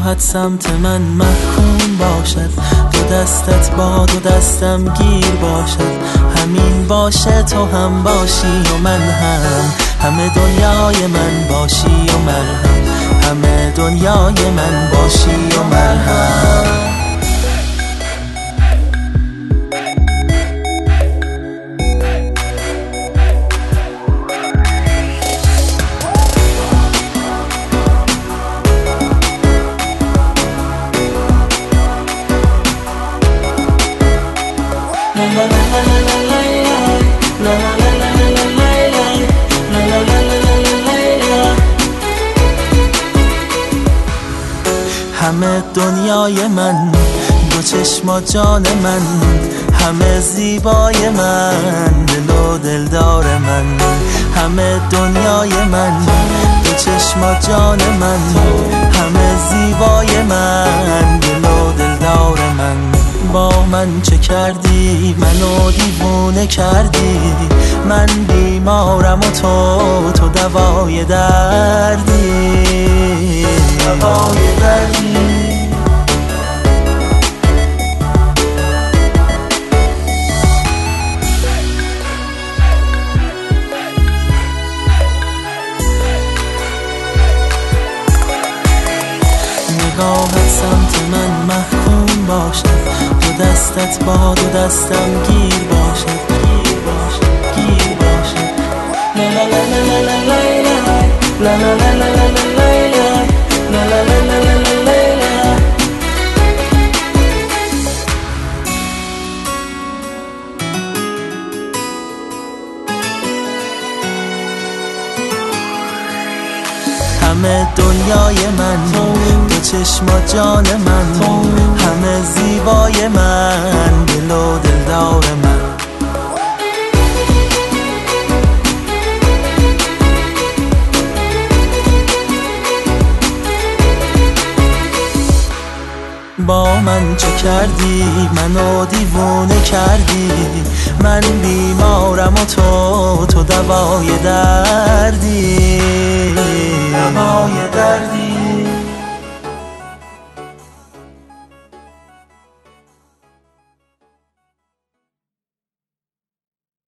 نگاهت سمت من محکوم باشد، دو دستت با دو دستم گیر باشد. همین باشه تو هم باشی و من هم، همه دنیای من باشی و من هم، همه دنیای من باشی و من هم. همه دنیای من، دو چشم و جان من، همه زیبای من، دل و دلدار من. همه دنیای من، دو چشم و جان من، همه زیبای من، دل و دلدار من. با من چه کردی؟ منو دیوونه کردی. من بیمارم و تو دوای دردی، دوای دردی. نگاهت سمت من محکوم باشد، دو دستت با دو دستم گیر باشد، گیر باشد، گیر باشد. لا لا لا لا لا لا لا لا لا لا لا لا لا لا. همه دنیای من، دو چشم و جان من، همه زیبای من، دل و دلدار من. با من چه کردی؟ منو دیوونه کردی. من بیمارم و تو دوای دردی، دوای دردی.